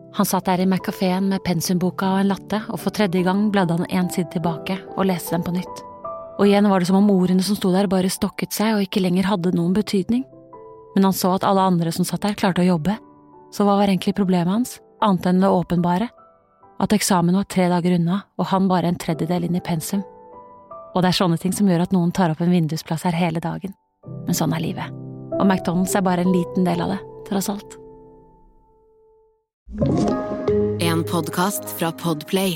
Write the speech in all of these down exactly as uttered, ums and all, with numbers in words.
Han satt der i McCaféen med pensumboka og en latte, og for tredje gang bladde han en side tilbake og leste den på nytt. Og igjen var det som om ordene som sto der bare stokket seg og ikke lenger hadde noen betydning. Men han så at alle andre som satt der klarte å jobbe. Så hva var egentlig problemet hans, annet enn det åpenbare? At eksamen var tre dager unna, og han bare en tredjedel inn i pensum. Og det er sånne ting som gjør at noen tar opp en vindusplass her hele dagen. Men sånn er livet. Og McDonald's er bare en liten del av det, tross alt. En podcast fra Podplay.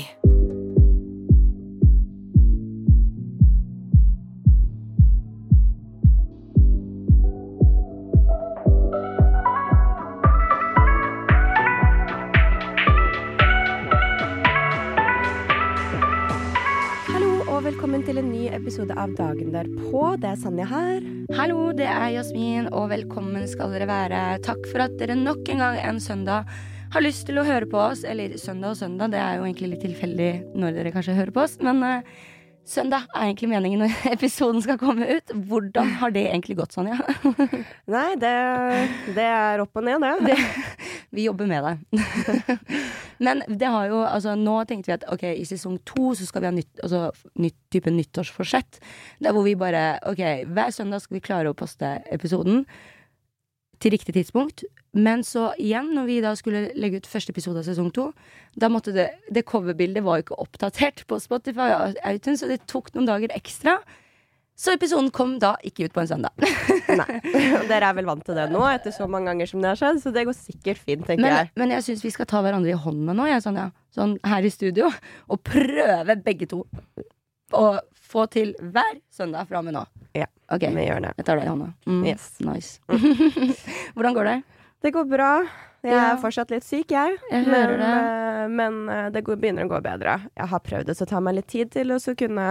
Velkommen til en ny episode av Dagen derpå. Det er Sanja her. Hallo, det er Jasmin, og velkommen skal dere være. Takk for at dere nok en gang en søndag har lyst til å høre på oss. Eller søndag og søndag, det er jo egentlig litt tilfeldig når dere kanskje hører på oss. Men uh, søndag er egentlig meningen når episoden skal komme ut. Hvordan har det egentlig gått, Sanja? Nei, det, det er opp og ned, det. det vi jobber med det. Men det har jo, altså nå tenkte vi at ok, i sesong to så skal vi ha nytt, altså, nytt type nyttårsforsett. Der hvor vi bare, ok, hver søndag skal vi klare å poste episoden til riktig tidspunkt. Men så igjen, når vi da skulle legge ut første episode av sesong to, da måtte det, det coverbildet var jo ikke oppdatert på Spotify og iTunes, så det tok noen dager ekstra. Så episoden kom da ikke ut på en søndag. Nei, dere er vel vant til det nå, etter så mange ganger som det har skjedd, så det går sikkert fint, tenker men, jeg. Men jeg synes vi skal ta hverandre i hånden nå, jeg, sånn, ja. Sånn her i studio, og prøve begge to å få til hver søndag fra med nå. Ja, okay. Vi gjør det. Jeg tar det i hånda. Mm, yes. Nice. Mm. Hvordan går det? Det går bra. Jeg er ja. fortsatt litt syk, jeg. Jeg men, hører det. Men det går, begynner å gå bedre. Jeg har prøvd det, så tar meg litt tid til å så kunne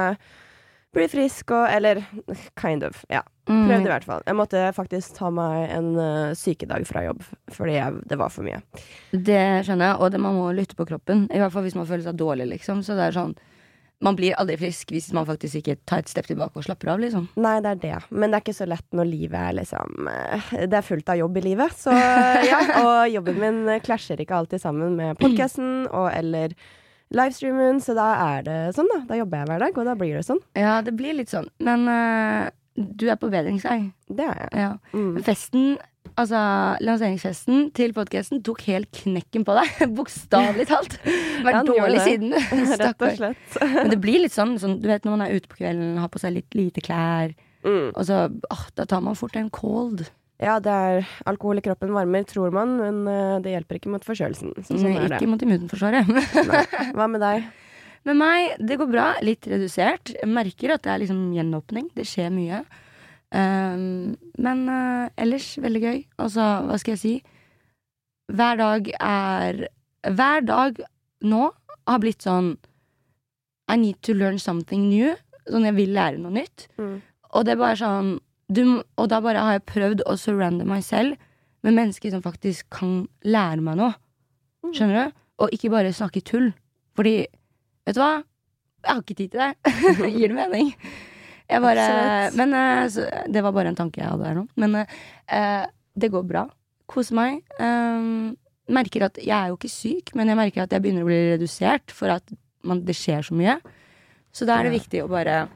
bli frisk og, eller kind of, ja. Prøvde i hvert fall. Jeg måtte faktisk ta meg en uh, sykedag fra jobb, fordi jeg, det var for mye. Det skjønner jeg, og det, man må lytte på kroppen, i hvert fall hvis man føler seg dårlig, liksom. Så det er sånn, man blir aldri frisk hvis man faktisk ikke tar et step tilbake og slapper av, liksom. Nei, det er det. Men det er ikke så lett når livet er liksom, det er fullt av jobb i livet, så ja. Og jobben min klasjer ikke alltid sammen med podcasten, og eller livestreamen, så da er det sånn da. Da jobber jeg hver dag, og da blir det sånn. Ja, det blir litt sånn. Men uh, du er på bedringsvei. Det er jeg. Ja. Mm. Festen, altså lanseringsfesten til podcasten tok helt knekken på deg. Bokstavelig talt. Vært ja, dårlig siden. Rett og slett. Men det blir litt sånn, sånn, du vet når man er ute på kvelden, har på seg litt lite klær, mm. og så, åh, da tar man fort en cold. Ja, det er alkohol i kroppen varmer, tror man, men uh, det hjelper ikke mot forkjølelsen. Så sånn Nei, er det. Ikke mot immunforsvaret. Hva med deg? Med meg, det går bra, litt redusert. Jeg merker at det er liksom gjenåpning, det skjer mye. Um, men uh, ellers veldig gøy. Altså, hva skal jeg si? Hver dag er, hver dag nå har blitt sånn, I need to learn something new. Sånn, jeg vil lære noe nytt. Mm. Og det er bare sånn, Du, og da bare har jeg prøvd å surrounde meg selv med mennesker som faktisk kan lære meg noe. Skjønner du? Og ikke bare snakke tull. Fordi, vet du hva? Jeg har ikke tid til det. Gir det mening? Jeg bare, men så, det var bare en tanke jeg hadde her nå. Men uh, det går bra. Kose meg. Um, merker at jeg er jo ikke syk, men jeg merker at jeg begynner å bli redusert for at man, det skjer så mye. Så da er det viktig å bare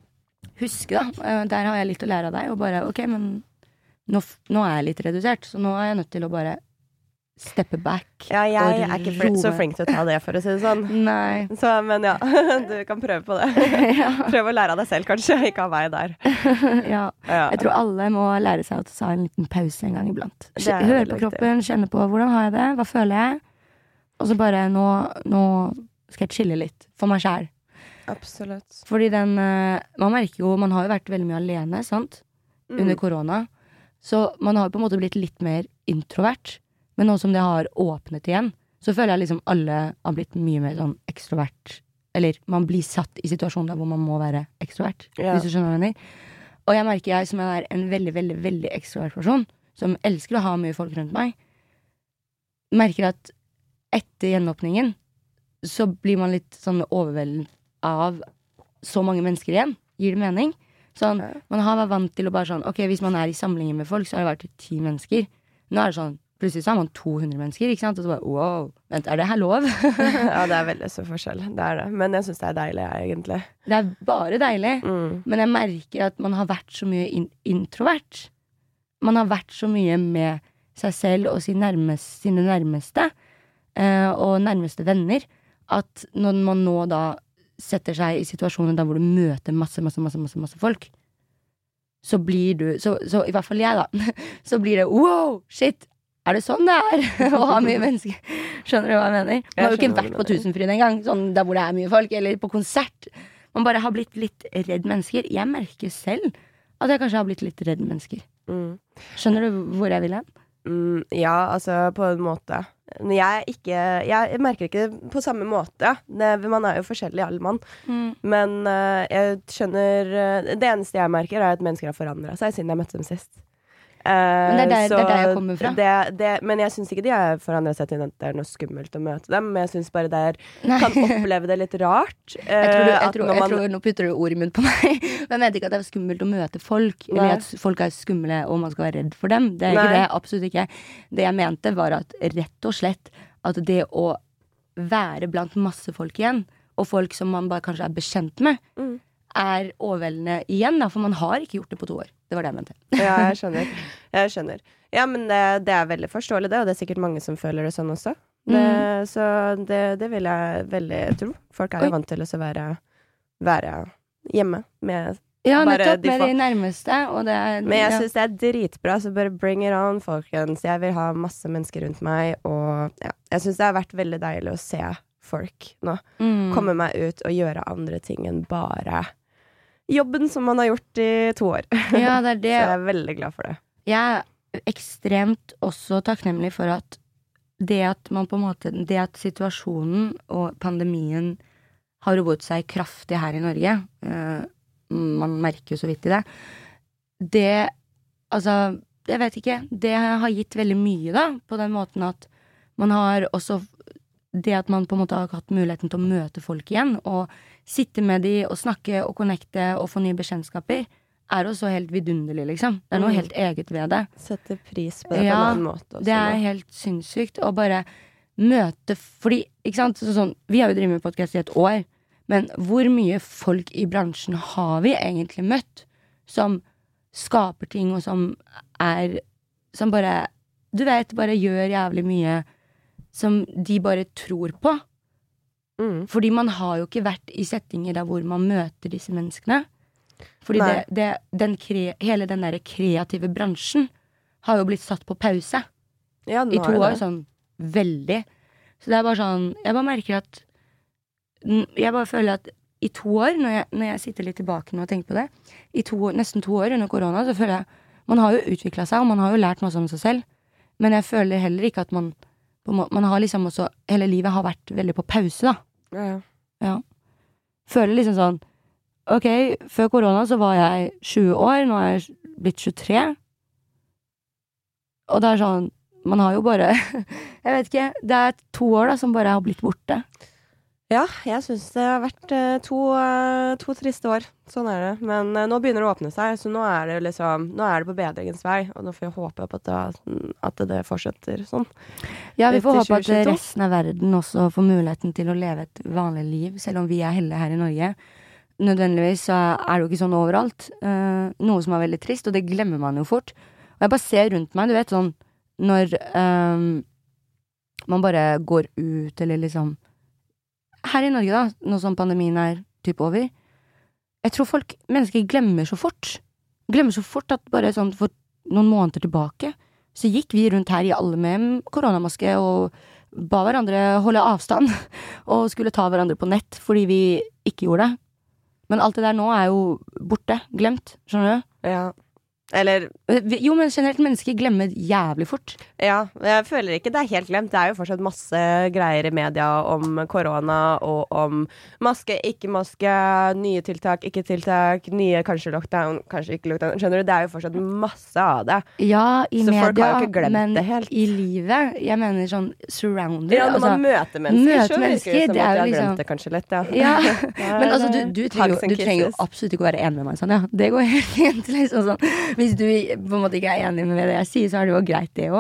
huske da, der har jeg litt å lære av deg, og bare, ok, men nå, nå er jeg litt redusert, så nå er jeg nødt til å bare steppe back. Ja, jeg er ikke fl- så flink til å ta det, for å si det sånn. Nei. Så, men ja, du kan prøve på det. Ja. Prøve å lære av deg selv, kanskje, ikke av meg der. Ja. Ja, jeg tror alle må lære seg å ta en liten pause en gang iblant. Hør på kroppen, kjenne på, hvordan har jeg det, hva føler jeg? Og så bare, nå, nå skal jeg chille litt, for meg selv. Absolutt. Fordi den, man merker jo, man har jo vært veldig mye alene, sant? Mm. Under korona. Så man har jo på en måte blitt litt mer introvert. Men nå som det har åpnet igjen, så føler jeg liksom alle har blitt mye mer sånn ekstrovert. Eller man blir satt i situasjoner hvor man må være ekstrovert. Ja. Hvis du skjønner hva jeg mener. Og jeg merker jeg som er en veldig, veldig, veldig ekstrovert person, som elsker å ha mye folk rundt meg, merker at etter gjenåpningen, så blir man litt sånn overveldet av så mange mennesker igjen. Gir det mening? Sånn, man har vært vant til å bare sånn, ok, hvis man er i samlinger med folk, så har det vært ti mennesker. Nå er det sånn, plutselig så har man to hundre mennesker, ikke sant? Og så bare, wow, vent, er det her lov? Ja, det er veldig stor forskjell, det er det. Men jeg synes det er deilig, egentlig. Det er bare deilig, Mm. men jeg merker at man har vært så mye in- introvert. Man har vært så mye med seg selv og sin nærmest, sine nærmeste, eh, og nærmeste venner, at når man nå da setter seg i situasjoner der hvor du møter masse, masse, masse, masse, masse folk, så blir du, så, så i hvert fall jeg da, så blir det, wow, shit, er det sånn det er å ha mye mennesker? Skjønner du hva jeg mener? Man har jo ikke skjønner hva vært du på mener. Tusenfryd en gang, sånn der hvor det er mye folk, eller på konsert. Man bare har blitt litt redd mennesker. Jeg merker selv at jeg kanskje har blitt litt redd mennesker. Mm. Skjønner du hvor jeg vil hen? Mm, ja, altså på en måte. Men jeg er ikke, jeg merker ikke på samme måte. Det, man er jo forskjellig, alle mann. Mm. Men eh, jeg skjønner, eh, det eneste jeg merker er at mennesker har forandret seg siden jeg møtte dem sist. Men det er der, så det er der jeg kommer fra. Det, det, men jeg synes ikke de har forandret seg til at det er noe skummelt å møte dem. Men jeg synes bare det er, Nei. kan oppleve det litt rart. Jeg tror, du, eh, jeg, at tror, når jeg man- tror Nå putter du ord i munnen på meg. Men jeg mente ikke at det er skummelt å møte folk, Nei. eller at folk er skumle og man skal være redd for dem. Det er ikke Nei. det, absolutt ikke. Det jeg mente var at rett og slett at det å være blant masse folk igjen, og folk som man bare kanskje er bekjent med, Mm. er overveldende igjen, da, for man har ikke gjort det på to år. Det var det jeg mente. Ja, jeg skjønner. Jeg skjønner. Ja, men det, det er veldig forståelig det, og det er sikkert mange som føler det sånn også. Det, så det, det vil jeg veldig tro. Folk er Oi. jo vant til å så være, være hjemme med Ja, Bare nettopp, de med få- de nærmeste, og det er Men jeg ja. synes det er dritbra, så bare bring it on, folkens. Jeg vil ha masse mennesker rundt meg, og ja, jeg synes det har vært veldig deilig å se folk nå. Mm. Komme meg ut og gjøre andre ting enn bare jobben som man har gjort i to år. Ja, det er Så det. jeg er veldig glad for det. Jeg er ekstremt også takknemlig for at det at man på en måte Det at situasjonen og pandemien har roet seg kraftig her i Norge, eh, man merker jo så vidt i det, det altså, jeg vet ikke, det har gitt veldig mye da, på den måten at man har også det at man på en måte har hatt muligheten til å møte folk igjen, og sitte med de og snakke og connecte og få nye bekjentskaper, er også helt vidunderlig, liksom. Det er noe Mm. helt eget ved det. Setter pris på det Ja, på en annen måte også. Det er nå. helt sinnssykt å bare møte Fordi, ikke sant, så sånn, vi har jo drevet med podcast i et år, men hvor mye folk i bransjen har vi egentlig møtt som skaper ting, og som er Som bare, du vet, bare gjør jævlig mye som de bare tror på. Mm. Fordi man har jo ikke vært i settinger der hvor man møter disse menneskene. Fordi Nei. det, det, den kre, hele den der kreative bransjen har jo blitt satt på pause Ja, nå i er to det år, det. sånn veldig. Så det er bare sånn, jeg bare merker at n- jeg bare føler at i to år, når jeg, når jeg sitter litt tilbake nå og tenker på det, i to, år- nesten to år under korona, så føler jeg, man har jo utviklet seg, og man har jo lært masse om seg selv, men jeg føler heller ikke at man, på en må- man har liksom også, hele livet har vært veldig på pause da. Ja, ja. Ja. Føler liksom sånn, ok, før korona så var jeg tjue år, nå er jeg blitt tjuetre. Og det er sånn, man har jo bare, jeg vet ikke, det er to år da som bare har blitt borte. Ja, jeg synes det har vært eh, to, eh, to triste år. Sånn er det. Men eh, nå begynner det å åpne seg, så nå er det liksom, nå er det på bedringens vei, og nå får jeg håpe på at det, at det fortsetter sånn. Ja, vi får Etter håpe at tjue tjueto. resten av verden også får muligheten til å leve et vanlig liv, selv om vi er heldige her i Norge. Nødvendigvis så er det jo ikke sånn overalt. Eh, noe som er veldig trist, og det glemmer man jo fort. Og jeg bare ser rundt meg, du vet sånn, når eh, man bare går ut, eller liksom her i Norge da, nå som pandemien er typ over, jeg tror folk, mennesker glemmer så fort. Glemmer så fort at bare sånn for noen måneder tilbake, så gikk vi rundt her i alle med koronamaske og ba hverandre holde avstand, og skulle ta hverandre på nett, fordi vi ikke gjorde det. Men alt det der nå er jo borte, glemt, skjønner du? Ja. Eller, Jo, men generelt mennesker glemmer jævlig fort. ja, jeg føler ikke det er helt glemt. Det er jo fortsatt masse greier i media om korona og om maske, ikke maske, nye tiltak, ikke tiltak, nye kanskje lockdown, kanskje ikke lockdown. Skjønner du? Det er jo fortsatt masse av det. Ja, i Så folk media, har jo ikke glemt men det helt. i livet, jeg mener sånn surrounded. Ja, når altså, man møter mennesker, møter så virker mennesker, det som det er at jo jeg har liksom- glemt det kanskje litt, ja. Ja, Ja, men altså, du, det- du, trenger, hugs jo, and du trenger jo kisses. absolutt ikke å være enig med meg sånn, ja. Det går helt fint, liksom sånn. Hvis du på en måte ikke er enig med det jeg sier, så er det jo greit det også.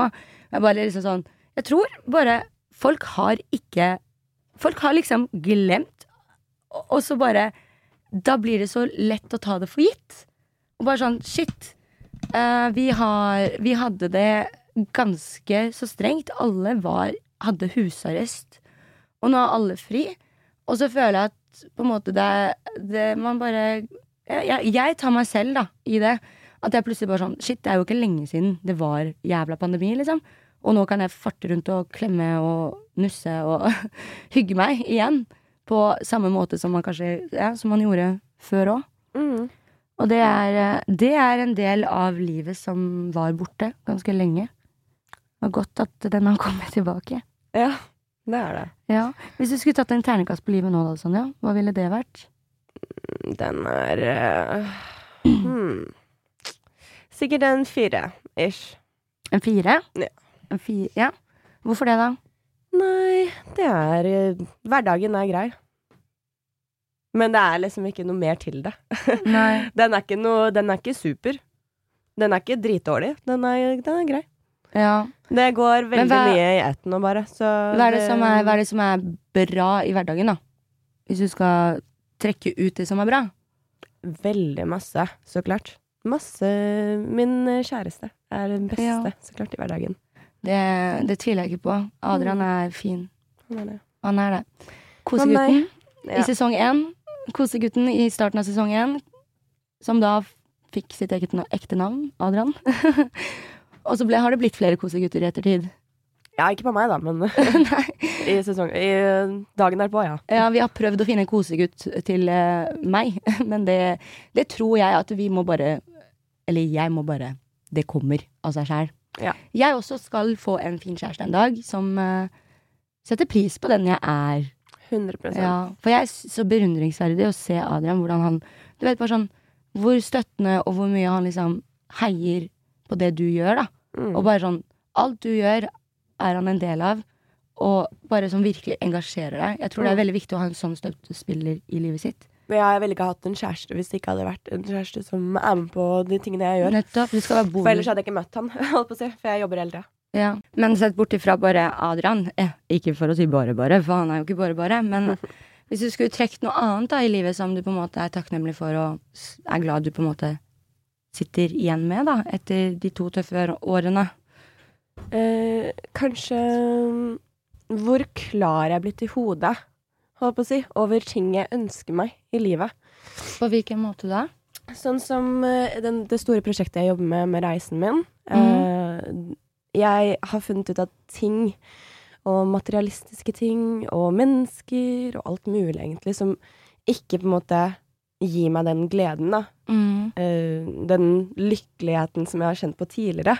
Jeg bare liksom sånn Jeg tror bare folk har ikke Folk har liksom glemt, og så bare da blir det så lett å ta det for gitt. Og bare sånn, shit, uh, vi, har, vi hadde det ganske så strengt. Alle var, hadde husarrest, og nå er alle fri. Og så føler jeg at på en måte det, det man bare jeg, jeg tar meg selv da, i det. At jeg plutselig bare sånn, shit, det er jo ikke lenge siden det var jævla pandemi, liksom. Og nå kan jeg farte rundt og klemme og nusse og hygge meg igjen. På samme måte som man kanskje, ja, som man gjorde før også. Mm. Og det er, det er en del av livet som var borte ganske lenge. Det var godt at den har kommet tilbake. Ja, det er det. Ja. Hvis du skulle tatt en terningkast på livet nå, da, Sonja, hva ville det vært? Den er uh, hmm. Sikkert en fire-ish. En fire? Ja. En fire, ja. Hvorfor det, da? Nei, det er uh, hverdagen er grei. Men det er liksom ikke noe mer til det. Nei. Den er ikke noe, den er ikke super. Den er ikke dritdårlig. Den er, den er grei. Ja. Det går veldig hva, mye i etten nå, bare. Så hva, er det som er, hva er det som er bra i hverdagen, da? Hvis du skal trekke ut det som er bra? Veldig masse, så klart. Masse. Min kjæreste er den beste, Ja. så klart, i hverdagen. Det, det tviler jeg ikke på. Adrian er fin. Han er det. Han er det. Kosegutten Ja. i sesong én. Kosegutten i starten av sesong én, som da fikk sitt eget no- ekte navn, Adrian. Og så ble, har det blitt flere kosegutter i ettertid. Ja, ikke på meg da, men i sesong, i dagen derpå, ja. Ja, vi har prøvd å finne en kosegutt til uh, meg, men det, det tror jeg at vi må bare, eller jeg må bare, det kommer av seg selv. Ja. Jeg også skal få en fin kjæreste en dag, som uh, setter pris på den jeg er. hundre prosent. Ja, for jeg er så beundringsverdig å se Adrian, hvordan han, du vet bare sånn, hvor støttende og hvor mye han liksom heier på det du gjør da. Mm. Og bare sånn, alt du gjør er han en del av, og bare som virkelig engasjerer deg. Jeg tror det er veldig viktig å ha en sånn støttespiller i livet sitt. Men jeg ville ikke hatt en kjæreste hvis det ikke hadde vært en kjæreste som er med på de tingene jeg gjør. Nettopp, det skal være bonus. For ellers hadde jeg ikke møtt han, holdt på å si, for jeg jobber eldre. Ja, men sett bort ifra bare Adrian, eh, ikke for å si bare bare, for han er jo ikke bare bare, men hvis du skulle trekt noe annet da i livet som du på en måte er takknemlig for, og er glad du på en måte sitter igjen med da, etter de to tøffe årene. Eh, kanskje hvor klar jeg er blitt i hodet, holdt på å si, over ting jeg ønsker meg i livet. På hvilken måte da? Sånn som eh, den, det store prosjektet jeg jobber med med reisen min. Eh, jeg har funnet ut at ting, og materialistiske ting, og mennesker, og alt mulig egentlig, som ikke på en måte gir meg den gleden da. Mm. Eh, den lykkeligheten som jeg har kjent på tidligere.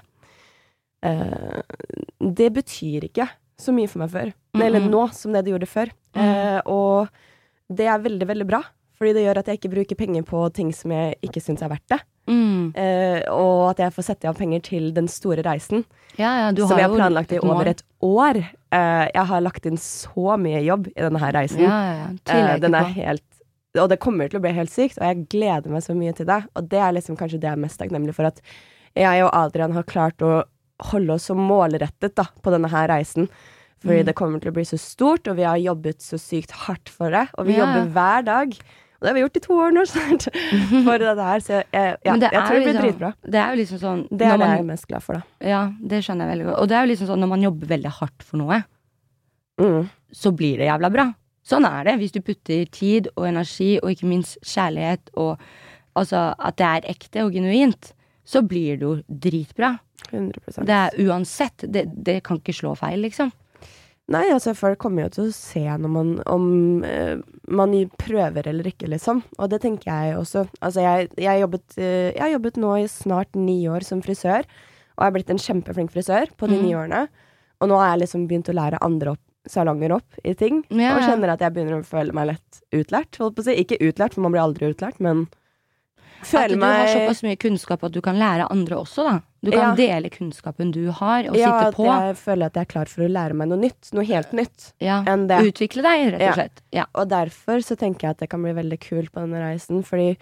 Eh, det betyr ikke så mye for meg før. Mm-mm. Eller nå, som det det gjorde før. Mm. Eh, og det er veldig, veldig bra. Fordi det gjør at jeg ikke bruker penger på ting som jeg ikke synes er verdt det. Mm. Eh, og at jeg får sette av penger til den store reisen. Ja, ja, du som har jeg har jo planlagt i et mål. over et år. Eh, jeg har lagt inn så mye jobb i denne her reisen. Ja, ja, ja. Tviler Eh, jeg den ikke er på. helt, og det kommer til å bli helt sykt, og jeg gleder meg så mye til det. Og det er liksom kanskje det jeg er mest takknemlig for, at jeg og Adrian har klart å holde oss så målrettet da, på denne her reisen. Fordi Mm. det kommer til å bli så stort, og vi har jobbet så sykt hardt for det. Og vi Ja. jobber hver dag. Og det har vi gjort i to år nå snart. For dette her. Så jeg, ja, Men det jeg er tror det jo blir liksom- dritbra. Det er jo liksom sånn Det er når det man, jeg er mest glad for, da. Ja, det skjønner jeg veldig godt. Og det er jo liksom sånn når man jobber veldig hardt for noe, Mm. så blir det jævla bra. Sånn er det. Hvis du putter tid og energi, og ikke minst kjærlighet, og altså at det er ekte og genuint, så blir det jo dritbra. hundre prosent. Det er uansett. Det, det kan ikke slå feil, liksom. Nei, altså folk kommer jo til å se når man, om eh, man prøver eller ikke, liksom. Og det tenker jeg også. Altså jeg, jeg, jobbet, eh, jeg har jobbet nå i snart ni år som frisør, og jeg har blitt en kjempeflink frisør på de Mm. ni årene. Og nå har jeg liksom begynt å lære andre opp, salonger opp i ting, Ja, og ja. kjenner at jeg begynner å føle meg lett utlært, holdt på å si. Ikke utlært, for man blir aldri utlært, men At føler du meg har såpass mye kunnskap at du kan lære andre også, da. Du kan Ja. dele kunnskapen du har, og ja, sitte at på. jeg føler at jeg er klar for å lære meg noe nytt, noe helt nytt Ja. enn det. Utvikle deg, rett Ja. og slett. Ja. Og derfor så tenker jeg at det kan bli veldig kult på denne reisen, fordi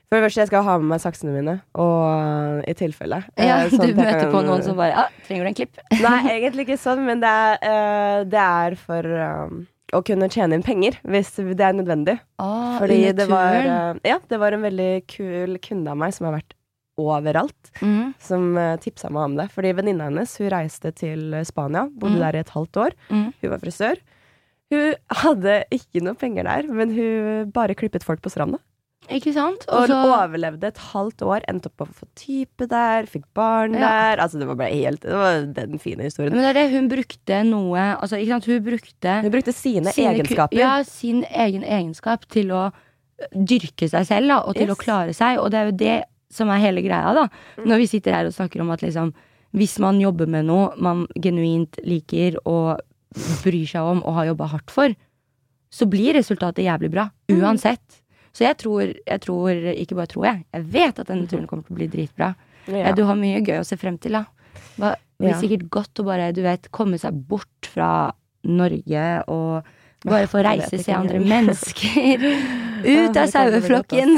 For det første, jeg skal ha med meg saksene mine, og i tilfelle. Ja, eh, sånn du at jeg møter kan- på noen som bare, ja, trenger du en klipp? Nei, egentlig ikke sånn, men det er, eh, det er for um, å kunne tjene inn penger, hvis det er nødvendig. Ah, Fordi under det var, turen. eh, ja, det var en veldig kul kunde av meg som har vært overalt, Mhm, som uh, tipsa meg om det. Fordi venninna hennes, hun reiste til Spania, bodde Mhm. der i et halvt år. mhm. Hun var frisør. Hun hadde ikke noe penger der, men hun bare klippet folk på stranda. Ikke sant? Og Og så, overlevde et halvt år, endte opp å få type der, fikk barn Ja. der. Altså, det var bare helt Det var den fine historien. men det er det, hun brukte noe, altså, ikke sant, hun brukte Hun brukte sine, sine ku- egenskaper. Ja, sin egen egenskap til å dyrke seg selv, da, og til Yes. å klare seg, og det er jo det som er hele greia, da. Når vi sitter her og snakker om at liksom, hvis man jobber med noe man genuint liker og bryr seg om og har jobba hardt for, så blir resultatet jævlig bra. Uansett. Så jeg tror, jeg tror, ikke bare tror jeg, jeg vet at denne turen kommer til å bli dritbra. Ja. Ja. Du har mye gøy å se frem til, da. Det blir Ja. sikkert godt å bare, du vet, komme seg bort fra Norge og bare få jeg reise, vet se ikke andre engang. mennesker. Ja, Ut det av kommer bli godt, saueflokken.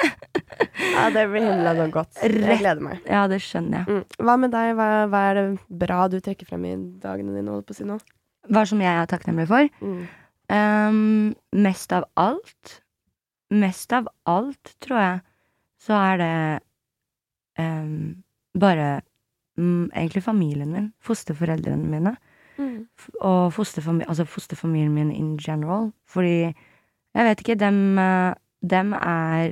Ja, det blir himla noe godt. Jeg Rett. gleder meg. Ja, det skjønner jeg. Mm. Hva med deg? Hva, hva er det bra du trekker frem i dagene dine? Holdt på å si nå? Hva som jeg er takknemlig for? Mm. Um, mest av alt Mest av alt, tror jeg, så er det um, bare mm, egentlig familien min. Fosterforeldrene mine. Mm. F- Og fosterfami altså fosterfamilien min in general. Fordi, jeg vet ikke, dem, eh, dem er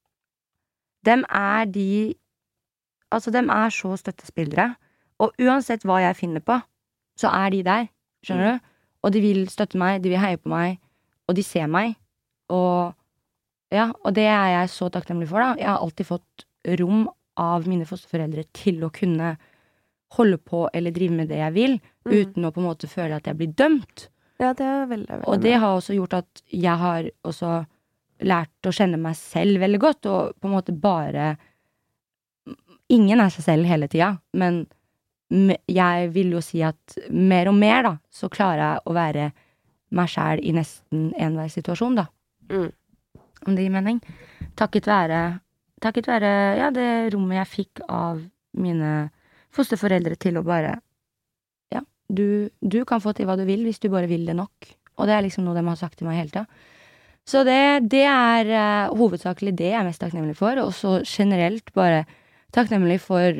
Dem er de Altså, dem er så støttespillere. Og uansett hva jeg finner på, så er de der. Skjønner du? Og de vil støtte meg, de vil heie på meg, og de ser meg. Og ja, og det er jeg så takknemlig for, da. Jeg har alltid fått rom av mine fosterforeldre til å kunne holde på eller drive med det jeg vil, Mm. uten å på en måte føle at jeg blir dømt. Ja, det er veldig, veldig Og det bra. har også gjort at jeg har også lært å kjenne meg selv veldig godt, og på en måte bare Ingen er seg selv hele tida, men me- jeg vil jo si at mer og mer, da, så klarer jeg å være meg sjæl i nesten enhver situasjon, da. Mm. Om det gir mening. Takket være Takket være ja, det rommet jeg fikk av mine fosterforeldre til å bare Ja, du, du kan få til hva du vil hvis du bare vil det nok. Og det er liksom noe de har sagt til meg hele tida. Så det, det er eh, hovedsakelig det jeg er mest takknemlig for, og så generelt bare takknemlig for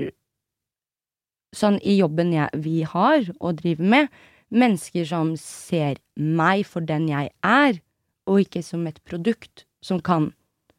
sånn i jobben jeg, vi har og driver med, mennesker som ser meg for den jeg er, og ikke som et produkt som kan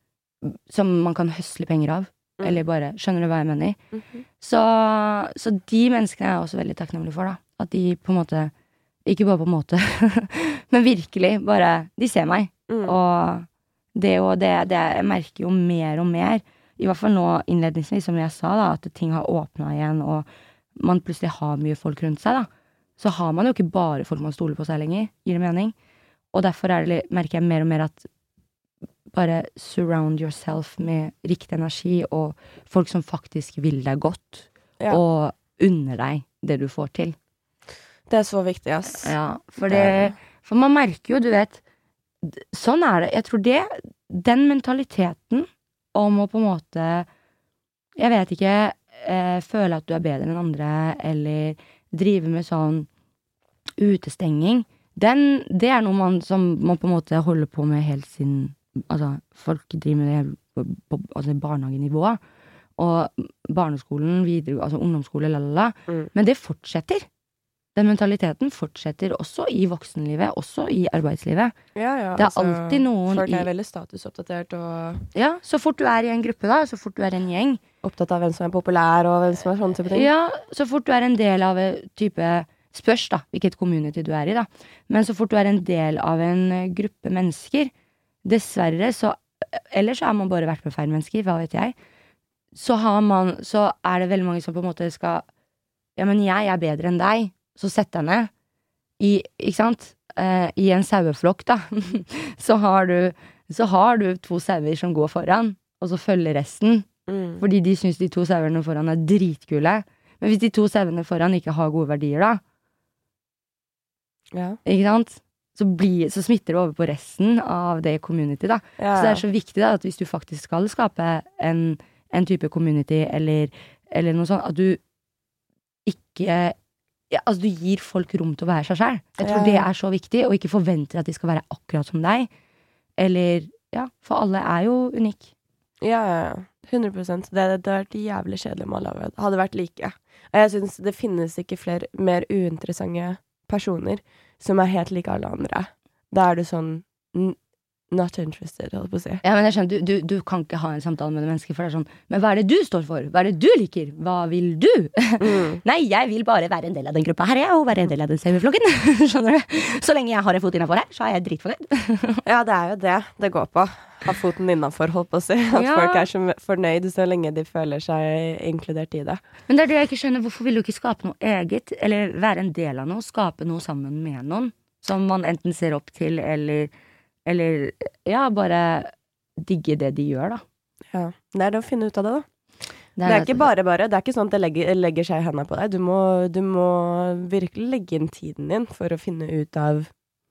som man kan høsle penger av, Mm. eller bare, skjønner du hva jeg mener? Mhm. Så, så de menneskene er jeg også veldig takknemlig for, da. At de på en måte, ikke bare på en måte, men virkelig bare, de ser meg. Mm. Og det og det, det, jeg merker jo mer og mer, i hvert fall nå innledningsvis, som jeg sa da, at ting har åpnet igjen, og man plutselig har mye folk rundt seg da, så har man jo ikke bare folk man stoler på seg lenger, gir det mening? Og derfor er det, litt- merker jeg mer og mer at bare surround yourself med riktig energi, og folk som faktisk vil deg godt, Ja. og unner deg det du får til. Det er så viktig, ass. Ja, for Det er det, for man merker jo, du vet, d- sånn er det. Jeg tror det, den mentaliteten om å på en måte, jeg vet ikke, eh, føle at du er bedre enn andre, eller drive med sånn utestenging, den, det er noe man som man på en måte holder på med helt siden, altså folk driver med det på, på altså barnehagenivå, og barneskolen, videre, altså ungdomsskole, lalala, Mm. men det fortsetter. Den mentaliteten fortsetter også i voksenlivet, også i arbeidslivet. Ja, ja, Det er altså, alltid noen Folk er i- veldig statusoppdatert og Ja, så fort du er i en gruppe da, så fort du er en gjeng, opptatt av hvem som er populær, og hvem som er sånne type ting. ja, så fort du er en del av en type, spørs da, hvilket community du er i da, men så fort du er en del av en eh, gruppe mennesker, dessverre så, eller så har man bare vært med feil mennesker, hva vet jeg, så har man, så er det veldig mange som på en måte skal, ja, men jeg er bedre enn deg, så sett deg ned, i, ikke sant, eh, i en saueflokk da, så har du, så har du to sauer som går foran, og så følger resten, Mm. fordi de synes de to sauerne foran er dritkule. Men hvis de to sauerne foran ikke har gode verdier da, Ja. ikke sant? så, blir, så smitter det over på resten av det community, da. Ja. Så det er så viktig da, at hvis du faktisk skal skape en, en type community, eller, eller noe sånt, at du ikke ja, altså du gir folk rom til å være seg selv. Jeg tror Ja. det er så viktig, og ikke forventer at de skal være akkurat som deg. Eller, ja, for alle er jo unik. Ja, ja, ja. hundre prosent. Det hadde vært jævlig kjedelig om alle hadde vært like. Og jeg synes det finnes ikke flere mer uinteressante personer som er helt like alle andre. Da er du sånn n- not interested, holdt på å si. Ja, men jeg skjønner, du, du, du kan ikke ha en samtale med det mennesket, for det er sånn, men hva er det du står for? Hva er det du liker? Hva vil du? Mm. Nei, jeg vil bare være en del av den gruppa her, jeg, og være en del av den saueflokken. Skjønner du? Så lenge jeg har en fot innenfor her, så er jeg dritfornøyd. Ja, det er jo det det går på. Ha foten innenfor, holdt på å si. At Ja. folk er så fornøyd så lenge de føler seg inkludert i det. Men det er det jeg ikke skjønner, hvorfor vil du ikke skape noe eget, eller være en del av noe, skape noe sammen med noen, som man enten ser opp til, eller, eller ja, bare digge det de gjør, da. Ja. Det er det å finne ut av det, da. Det Det er ikke bare bare. Det er ikke sånn at det legger, legger seg i hendene på deg. Du må, du må virkelig legge inn tiden din for å finne ut av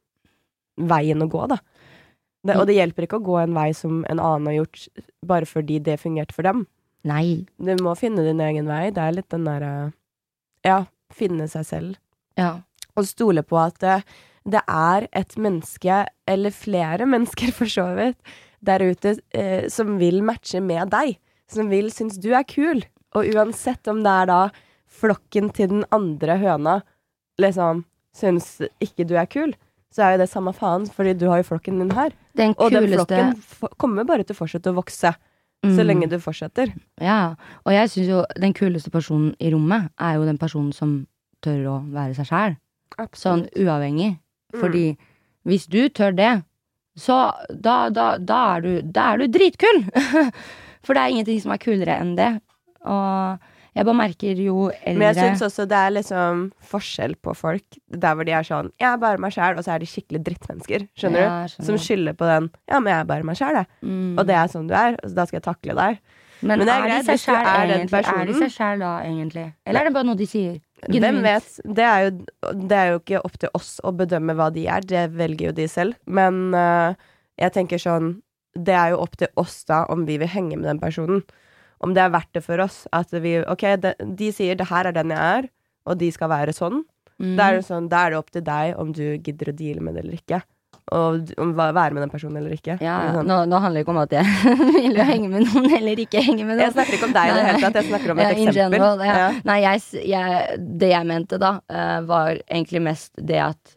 veien å gå, da. Det, og det hjelper ikke å gå en vei som en annen har gjort, bare fordi det fungerte for dem. Nei. Du må finne din egen vei. Det er litt den derre ja, finne seg selv. Ja. Og stole på at det, det er et menneske, eller flere mennesker for så vidt, der ute eh, som vil matche med deg. Som vil synes du er kul. Og uansett om det er da flokken til den andre høna liksom synes ikke du er kul, så er jo det samme faen, fordi du har jo flokken din her. Den Og den kuleste flokken f- kommer bare til å fortsette å vokse, Mm. så lenge du fortsetter. Ja, og jeg synes jo den kuleste personen i rommet er jo den personen som tør å være seg selv. Sånn uavhengig. Fordi hvis du tør det, så da, da, da, er, du, da er du dritkul! For det er ingenting som er kulere enn det. Og jeg bare merker jo eldre Men jeg synes også det er liksom forskjell på folk, der hvor de er sånn, jeg er bare meg selv, og så er de skikkelig drittmennesker, skjønner Ja, du? jeg skjønner. Som skylder på den, ja, men jeg er bare meg selv, jeg. Mm. Og det er sånn du er, og da skal jeg takle deg. Men, Men det er er, greit de hvis seg du selv er den egentlig? Er de personen. seg selv da, egentlig? Eller er det bare noe de sier? Hvem Genuint. vet? Det er, jo, det er jo ikke opp til oss å bedømme hva de er, det velger jo de selv. Men øh, jeg tenker sånn, det er jo opp til oss da, om vi vil henge med den personen. Om det er verdt det for oss, at vi, ok, de, de sier, det her er den jeg er, og de skal være sånn. Mm. Da er det sånn, da er det opp til deg om du gidder å deale med det eller ikke. Og om å være med den personen eller ikke. Ja, Sånn. nå, nå handler det ikke om at jeg vil jo henge med noen, eller ikke henge med noen. Jeg snakker ikke om deg i det hele tatt, jeg snakker om et Ja, in eksempel. general, ja. Ja. Nei, jeg, s- jeg, det jeg mente da, eh, var egentlig mest det at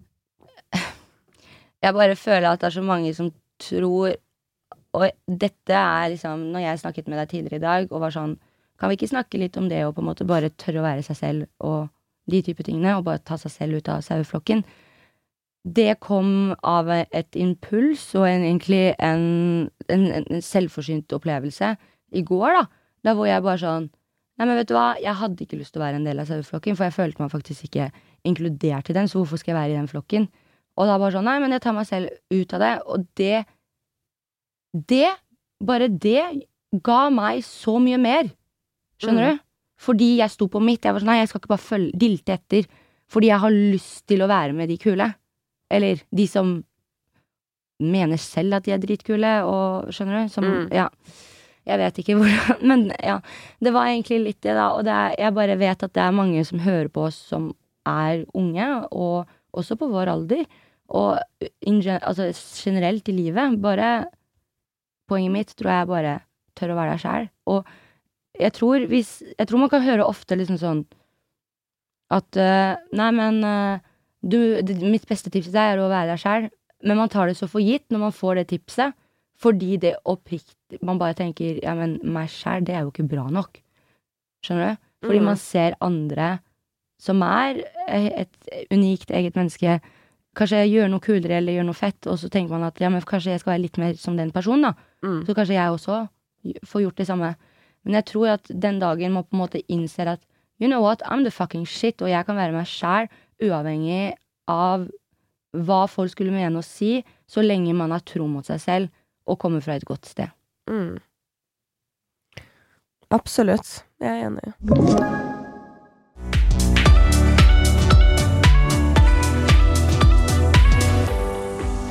jeg bare føler at det er så mange som tror, og dette er liksom, når jeg snakket med deg tidligere i dag, og var sånn, kan vi ikke snakke litt om det, og på en måte bare tørre å være seg selv, og de type tingene, og bare ta seg selv ut av saueflokken. Det kom av et impuls, og en, egentlig en, en, en selvforsynt opplevelse i går da, da hvor jeg bare sånn, nei, men vet du hva, jeg hadde ikke lyst til å være en del av saueflokken, for jeg følte meg faktisk ikke inkludert i den, så hvorfor skal jeg være i den flokken? Og da bare sånn, nei, men jeg tar meg selv ut av det, og det, det, bare det ga meg så mye mer, skjønner du? Fordi jeg sto på mitt, jeg var sånn, nei, jeg skal ikke bare følge, dilte etter, fordi jeg har lyst til å være med de kule, eller de som mener selv at de er dritkule, og skjønner du, som, Mm. ja, jeg vet ikke hvordan, men ja, det var egentlig litt det da, og det er, jeg bare vet at det er mange som hører på oss som er unge, og også på vår alder, og in, gen- altså, generelt i livet, bare, poenget mitt tror jeg bare tør å være deg selv, og jeg tror, hvis, jeg tror man kan høre ofte liksom sånn, at, uh, nei, men, uh, du, det, mitt beste tips til deg er å være deg selv, men man tar det så for gitt når man får det tipset, fordi det oppriktig, man bare tenker, ja, men meg selv, det er jo ikke bra nok. Skjønner du? Fordi Mm. man ser andre som er et unikt eget menneske, kanskje gjør noe kulere eller gjør noe fett, og så tenker man at, ja, men kanskje jeg skal være litt mer som den personen da. Mm. Så kanskje jeg også får gjort det samme. Men jeg tror at den dagen man på en måte innser at, you know what, I'm the fucking shit, og jeg kan være meg selv, uavhengig av hva folk skulle mene og si, så lenge man har tro mot seg selv, og kommer fra et godt sted. Mm. Absolutt. Jeg er enig.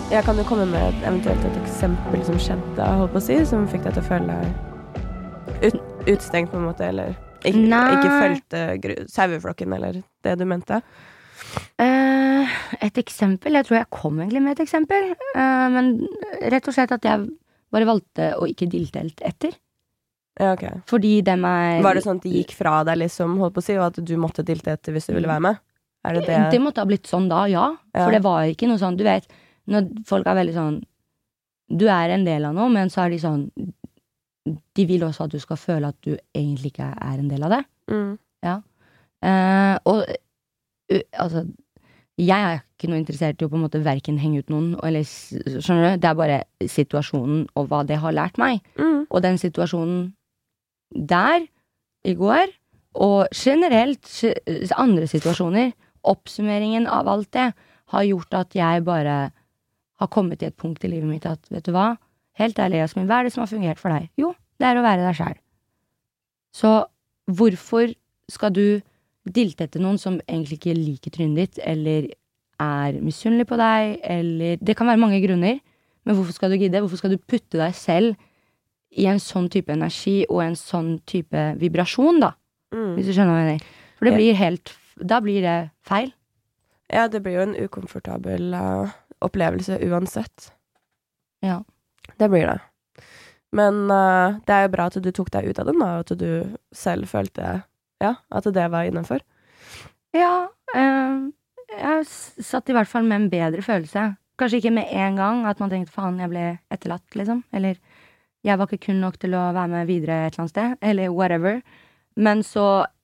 Jeg kan jo komme med et, eventuelt et eksempel som skjedde, holdt på å si, som fikk deg til å føle deg ut, utstengt på en måte, eller ikke, ikke følte gru- saueflokken, eller det du mente. Eh, et eksempel, jeg tror jeg kom egentlig med et eksempel, eh, men rett og slett at jeg bare valgte å ikke diltelt etter. Ja, ok. Fordi dem er... Var det sånn at de gikk fra deg, liksom, holdt på å si, og at du måtte dilte etter hvis du ville være med? Er det det? Det måtte ha blitt sånn da, ja. Ja. For det var ikke noe sånn, du vet, når folk er veldig sånn, du er en del av noe, men så er de sånn, de vil også at du skal føle at du egentlig ikke er en del av det. Mm. Ja. Eh, og, uh, altså, jeg er ikke noe interessert i å på en måte hverken henge ut noen, eller, skjønner du, det er bare situasjonen og hva det har lært meg. Mm. Og den situasjonen der, i går, og generelt andre situasjoner, oppsummeringen av alt det, har gjort at jeg bare har kommet til et punkt i livet mitt at, vet du hva, helt ærlig, Jasmin, hva er det som har fungert for deg? Jo, det er å være deg selv. Så hvorfor skal du dilte etter noen som egentlig ikke liker trynet ditt, eller er misunnelig på deg, eller det kan være mange grunner, men hvorfor skal du gidde? Hvorfor skal du putte deg selv i en sånn type energi og en sånn type vibrasjon, da? Mm. Hvis du skjønner hva jeg mener. For det blir helt, da blir det feil. Ja, det blir jo en ukomfortabel uh, opplevelse uansett. Ja. Det blir det. Men uh, det er jo bra at du tok deg ut av den, da, og at du selv følte, ja, at det var innenfor. Ja, øh, jeg satt i hvert fall med en bedre følelse. Kanskje ikke med en gang at man tenkte, faen, jeg ble etterlatt, liksom. Eller, jeg var ikke kun nok til å være med videre et eller annet sted, eller whatever. Men så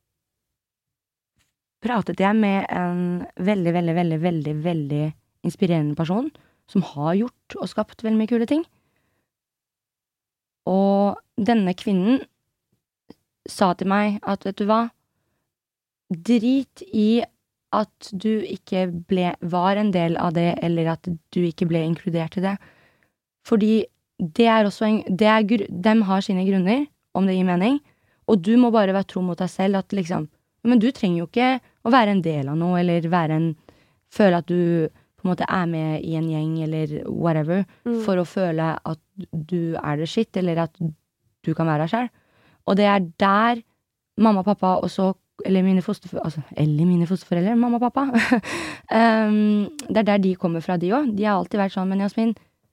pratet jeg med en veldig, veldig, veldig, veldig, veldig inspirerende person, som har gjort og skapt veldig mye kule ting. Og denne kvinnen sa til meg at, vet du hva, drit i at du ikke ble, var en del av det, eller at du ikke ble inkludert i det. Fordi det er også en, det er, dem har sine grunner, om det gir mening, og du må bare være tro mot deg selv, at liksom, men du trenger jo ikke å være en del av noe, eller være en, føle at du på en måte er med i en gjeng, eller whatever, mm. for å føle at du er det shit, eller at du kan være deg selv. Og det er der mamma og pappa også, eller mine fosterforeldre, altså, eller mine fosterforeldre, mamma og pappa, um, det er der de kommer fra, de også. De har alltid vært sånn, men Jasmin,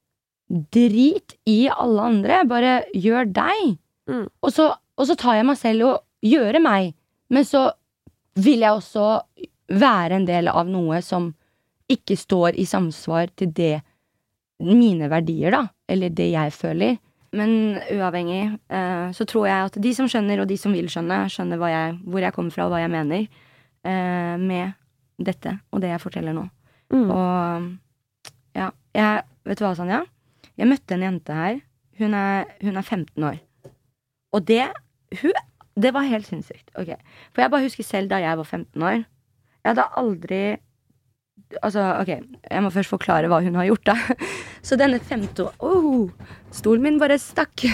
drit i alle andre, bare gjør deg. Mm. Og, så, og så tar jeg meg selv og gjøre meg, men så vil jeg også være en del av noe som ikke står i samsvar til det mine verdier, da, eller det jeg føler. Men uavhengig, eh, så tror jeg at de som skjønner, og de som vil skjønne, skjønner hva jeg, hvor jeg kommer fra, og hva jeg mener eh, med dette, og det jeg forteller nå. Mm. Og ja, jeg, vet du hva, Sanja? Jeg møtte en jente her, hun er, hun er femten år. Og det, hun, det var helt sinnssykt, ok. For jeg bare husker selv da jeg var femten år, jeg hadde aldri, altså, ok, jeg må først forklare hva hun har gjort da. Så denne femte år, oh, stolen min bare stakk.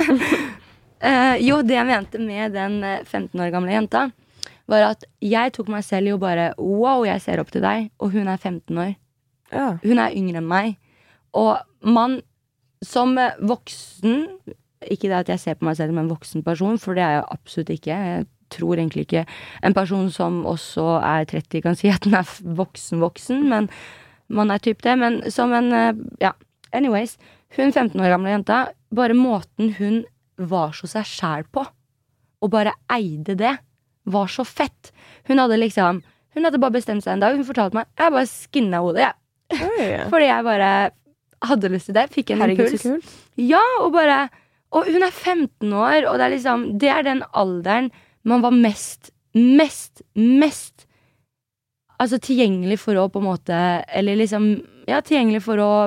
uh, jo, det jeg mente med den femten år gamle jenta, var at jeg tok meg selv jo bare, wow, jeg ser opp til deg, og hun er femten år. Ja. Hun er yngre enn meg. Og man, som voksen, ikke det at jeg ser på meg selv som en voksen person, for det er jeg absolutt ikke. Jeg tror egentlig ikke en person som også er tretti kan si at den er voksen-voksen, men man er typ det. Men som en, ja, anyways, hun femten år gamle jenta, bare måten hun var så seg selv på, og bare eide det, var så fett. Hun hadde liksom, hun hadde bare bestemt seg en dag, hun fortalte meg, jeg bare skinna hodet, jeg. Ja. Fordi jeg bare hadde lyst til det, fikk en Herregud, impuls. så kult. Ja, og bare, og hun er femten år, og det er liksom, det er den alderen man var mest, mest, mest altså tilgjengelig for å på en måte, eller liksom, ja, tilgjengelig for å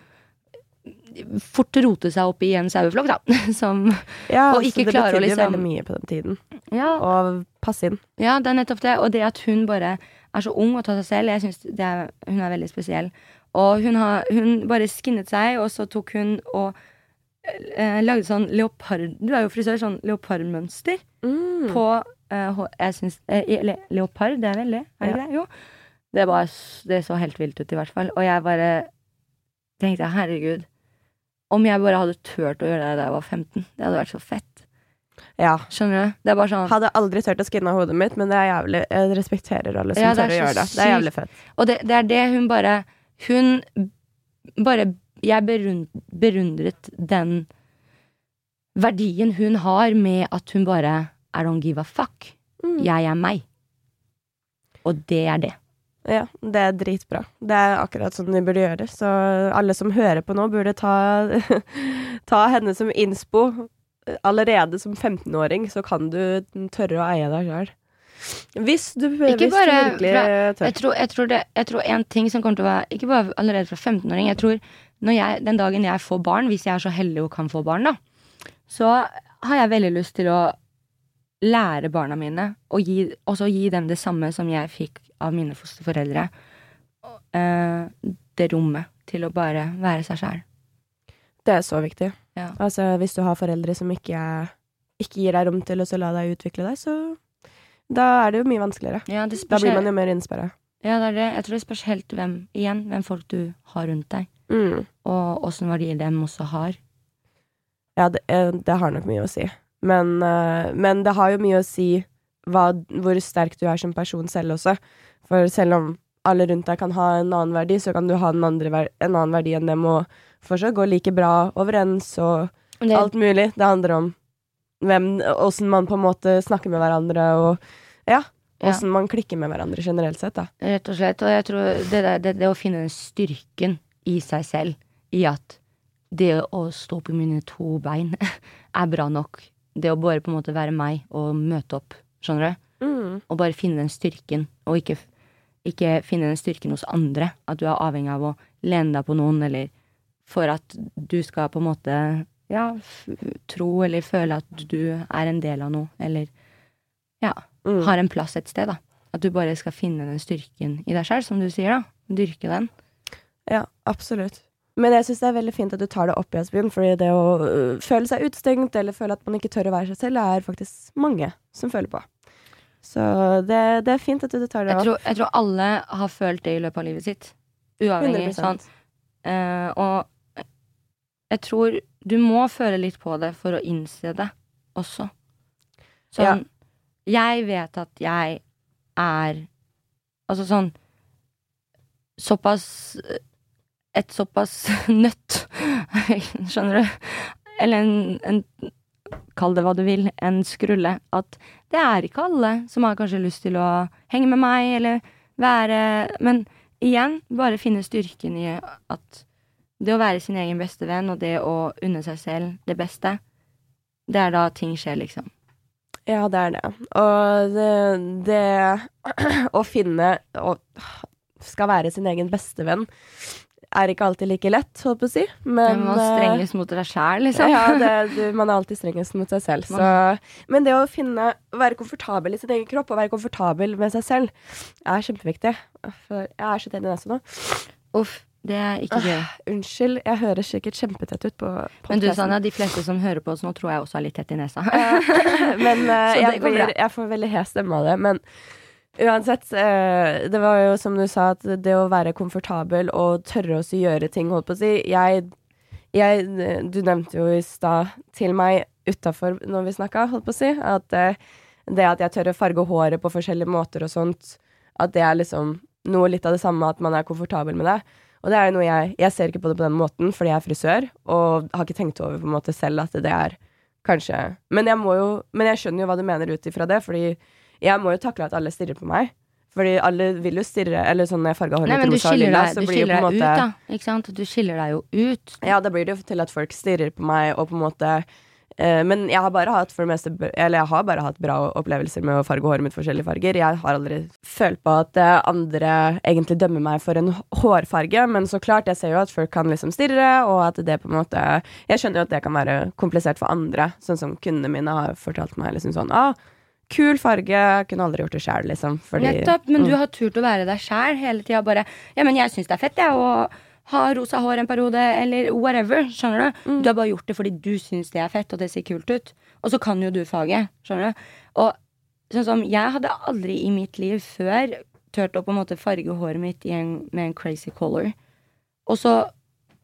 fort rote seg opp i en saueflokk, da. Som, ja, og ikke klare å liksom... det betydde veldig mye på den tiden. Ja. Og passe inn. Ja, det er nettopp det. Og det at hun bare er så ung og tar seg selv, jeg synes det er, hun er veldig spesiell. Og hun, har, hun bare skinnet seg, og så tok hun og eh, lagde sånn leopard, du er jo frisør, sånn leopardmønster mm. på, eh, jeg synes, eh, le, leopard, det er veldig, er det ja. det? Jo. Det, var, det så helt vilt ut i hvert fall. Og jeg bare tenkte jeg, herregud, om jeg bare hadde tørt å gjøre det da jeg var femten, det hadde vært så fett. Ja. Skjønner du? Det er bare sånn. Hadde aldri tørt å skinne hodet mitt, men det er jævlig, jeg respekterer alle som Ja, det tør er å så gjøre det. Det er jævlig fett. Og det, det er det hun bare, hun bare, jeg berund, berundret den verdien hun har med at hun bare, I don't give a fuck. Mm. Jeg er meg. Og det er det. Ja, det er dritbra. Det er akkurat sånn de burde gjøre. Så alle som hører på nå burde ta, ta henne som innspo. Allerede som femtenåring så kan du tørre å eie deg selv. Hvis du, Ikke hvis bare du virkelig fra, tør. jeg, tror, jeg, tror det, jeg tror en ting som kommer til å være, ikke bare allerede fra femtenåring, jeg tror når jeg, den dagen jeg får barn, hvis jeg er så heldig og kan få barn da, så har jeg veldig lyst til å lære barna mine og gi, også gi dem det samme som jeg fikk av mine fosterforeldre. Eh, det rommet til å bare være seg selv. Det er så viktig. Ja. Altså, hvis du har foreldre som ikke, ikke gir deg rom til å så la deg utvikle deg, så da er det jo mye vanskeligere. Ja, det Da spørs, blir man jo mer innsperret. ja, det er det. Jeg tror det spørs helt hvem, igjen, hvem folk du har rundt deg, Mm. og hvordan verdier dem også har. Ja, det, eh, det har nok mye å si. Men, eh, men det har jo mye å si hva, hvor sterk du er som person selv også. For selv om alle rundt deg kan ha en annen verdi, så kan du ha en, andre, ver- en annen verdi enn dem, og fortsatt gå like bra overens, og Det, alt mulig. Det handler om hvem, hvordan man på en måte snakker med hverandre, og ja, Ja. hvordan man klikker med hverandre generelt sett, da. Rett og slett. Og jeg tror det, der, det, det å finne den styrken i seg selv, i at det å stå på mine to bein er bra nok. Det å bare på en måte være meg og møte opp, skjønner du? Mm. Og bare finne den styrken, og ikke, ikke finne den styrken hos andre. At du er avhengig av å lene deg på noen, eller for at du skal på en måte, ja, f tro eller føle at du er en del av noe, eller ja, Mm. har en plass et sted, da. At du bare skal finne den styrken i deg selv, som du sier, da. Dyrke den. Ja, absolutt. Men jeg synes det er veldig fint at du tar det opp i Asbjørn, fordi det å øh, føle seg utstengt, eller føle at man ikke tør å være seg selv, er faktisk mange som føler på. Så det, det er fint at du tar det Jeg opp. tror, jeg tror alle har følt det i løpet av livet sitt. Uavhengig. hundre prosent. Sånn. Eh, og jeg tror du må føle litt på det for å innse det også. Sånn, jeg vet at jeg er, altså sånn, såpass, et såpass nøtt, skjønner du? Eller en, en, kall det hva du vil, en skrulle, at det er ikke alle som har kanskje lyst til å henge med meg, eller være, men igjen, bare finne styrken i at det å være sin egen beste venn, og det å unne seg selv det beste, det er da ting skjer, liksom. Ja, det er det. Og det, det å finne og skal være sin egen beste venn er ikke alltid like lett, holdt på å si. Men Man er strengest mot deg selv, liksom. Ja, det, du, man er alltid strengest mot seg selv. Så. Men det å finne, være komfortabel i sin egen kropp, og være komfortabel med seg selv, er kjempeviktig. For jeg er så tett i nesa nå. Uff, det er ikke gøy. Uh, unnskyld, jeg hører sikkert kjempetett ut på podcasten. Men du, Sanja, de fleste som hører på oss nå, tror jeg også er litt tett i nesa. Men uh, Så det jeg, går bra. blir, jeg får veldig hes stemme av det. Men uansett, uh, det var jo som du sa, at det å være komfortabel og tørre å si gjøre ting, holdt på å si, jeg, jeg du nevnte jo i stad til meg utenfor når vi snakket, holdt på å si, at uh, det at jeg tør å farge håret på forskjellige måter og sånt, at det er liksom noe litt av det samme, at man er komfortabel med det. Og det er jo noe jeg, jeg ser ikke på det på den måten, fordi jeg er frisør, og har ikke tenkt over på en måte selv at det er kanskje, men jeg må jo, men jeg skjønner jo hva du mener ut ifra det, fordi jeg må jo takle at alle stirrer på meg, fordi alle vil jo stirre, eller sånn når jeg farger håret Nei, men til du rosa og skiller lilla, deg, så du blir det skiller på en deg måte, ut, da. Ikke sant? Du skiller deg jo ut. ja, da blir det jo til at folk stirrer på meg, og på en måte, eh, men jeg har bare hatt for det meste, eller jeg har bare hatt bra opplevelser med å farge håret mitt forskjellige farger. Jeg har aldri følt på at eh, andre egentlig dømmer meg for en hårfarge, men så klart, jeg ser jo at folk kan liksom stirre, og at det på en måte, jeg skjønner jo at det kan være komplisert for andre, sånn som kundene mine har fortalt meg liksom sånn, ah, kul farge, jeg kunne aldri gjort det selv, liksom. Fordi, Nettopp, men du mm. har turt å være deg selv hele tiden, bare, ja, men jeg synes det er fett, jeg, å ha rosa hår en periode, eller whatever, skjønner du? Mm. Du har bare gjort det fordi du synes det er fett, og det ser kult ut. Og så kan jo du faget, skjønner du? Og sånn som, jeg hadde aldri i mitt liv før tørt å på en måte farge håret mitt i en, med en crazy color. Og så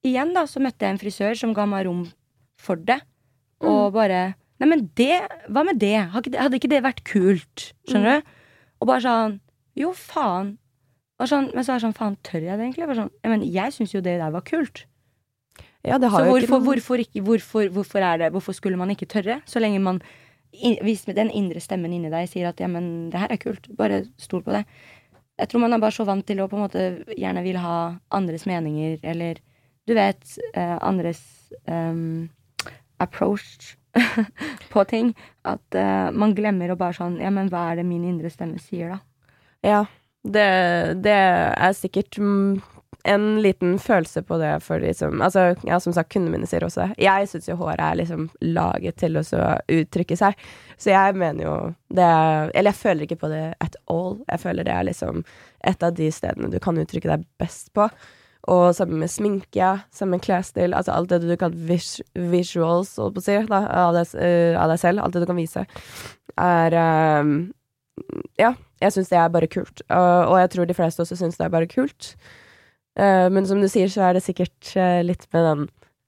igjen da, så møtte jeg en frisør som ga meg rom for det. Og bare, nei, men det, hva med det? Hadde ikke det vært kult? Skjønner du? Og bare sånn, jo, faen. Og sånn, men så er det sånn, faen, tør jeg det egentlig? Bare sånn, ja, men jeg synes jo det der var kult. Ja, det har så jo hvorfor, ikke noen... hvorfor, ikke, hvorfor, hvorfor er det, hvorfor skulle man ikke tørre? Så lenge man, hvis den indre stemmen inni deg sier at, ja, men det her er kult, bare stol på det. Jeg tror man er bare så vant til å på en måte gjerne vil ha andres meninger, eller du vet, eh, andres um, approach på ting, at uh, man glemmer å bare sånn, ja, men hva er det min indre stemme sier da? Ja, det, det er sikkert en liten følelse på det for liksom, altså, ja, som sagt, kundene mine sier også det. Jeg synes jo håret er liksom laget til å så uttrykke seg, så jeg mener jo det er, eller jeg føler ikke på det at all, jeg føler det er liksom et av de stedene du kan uttrykke deg best på, og sammen med sminke, sammen med klesstil, altså alt det du kan vis visuals, holdt på å si, da, av, deg, uh, av deg selv, alt det du kan vise, er, um, ja, jeg synes det er bare kult, uh, og jeg tror de fleste også synes det er bare kult. Uh, men som du sier, så er det sikkert uh, litt med den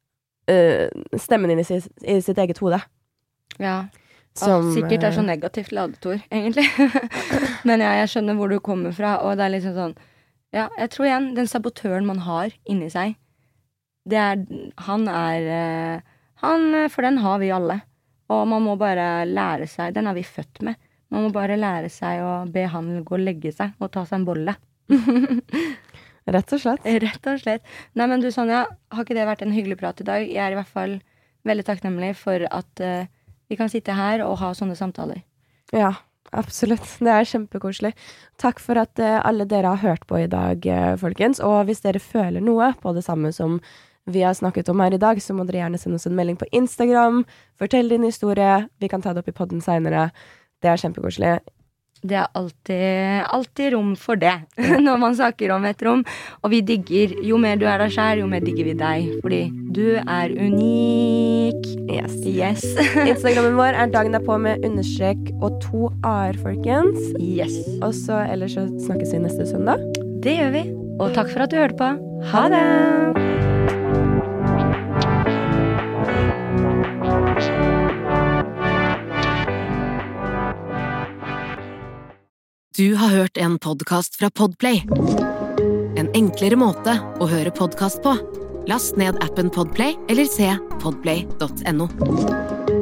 uh, stemmen inn i, si, i sitt eget hode. Ja, som, og sikkert er så negativt ladet ord, egentlig. Men ja, jeg skjønner hvor du kommer fra, og det er liksom sånn, ja, jeg tror igjen, den sabotøren man har inni seg, det er, han er, uh, han, for den har vi alle. Og man må bare lære seg, den er vi født med. Man må bare lære seg å be han gå og legge seg, og ta seg en bolle. Rett og slett. Rett og slett. Nei, men du Sonja, har ikke det vært en hyggelig prat i dag? Jeg er i hvert fall veldig takknemlig for at uh, vi kan sitte her og ha sånne samtaler. Ja, absolutt. Det er kjempekoselig. Takk for at uh, alle dere har hørt på i dag, uh, folkens. Og hvis dere føler noe på det samme som vi har snakket om her i dag, så må dere gjerne sende oss en melding på Instagram. Fortell din historie. Vi kan ta det opp i podden senere. Det er kjempekoselig. Det er alltid, alltid rom for det, når man snakker om et rom. Og vi digger, jo mer du er der selv, jo mer digger vi deg. Fordi du er unik. Yes. Yes. Instagrammen vår er dagen derpå med understrek og to a-er, folkens. Yes. Og så ellers så snakkes vi neste søndag. Det gjør vi. Og takk for at du hørte på. Ha det! Du har hørt en podcast fra Podplay. En enklere måte å høre podcast på. Last ned appen Podplay eller se podplay punktum no.